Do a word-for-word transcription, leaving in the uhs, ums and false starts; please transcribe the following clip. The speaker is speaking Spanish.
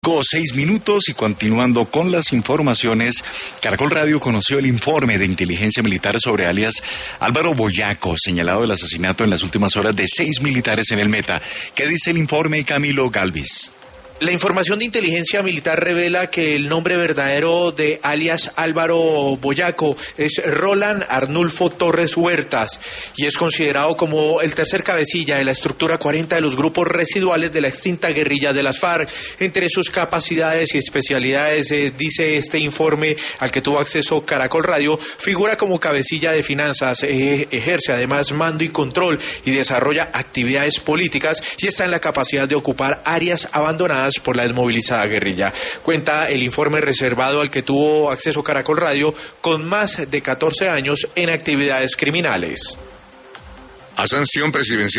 cinco o seis minutos y continuando con las informaciones, Caracol Radio conoció el informe de inteligencia militar sobre alias Álvaro Boyaco, señalado del asesinato en las últimas horas de seis militares en el Meta. ¿Qué dice el informe, Camilo Galvis? La información de inteligencia militar revela que el nombre verdadero de alias Álvaro Boyaco es Roland Arnulfo Torres Huertas y es considerado como el tercer cabecilla de la estructura cuarenta de los grupos residuales de la extinta guerrilla de las FARC. Entre sus capacidades y especialidades, eh, dice este informe al que tuvo acceso Caracol Radio, figura como cabecilla de finanzas, eh, ejerce además mando y control y desarrolla actividades políticas y está en la capacidad de ocupar áreas abandonadas por la desmovilizada guerrilla. Cuenta el informe reservado al que tuvo acceso Caracol Radio con más de catorce años en actividades criminales. A sanción presidencial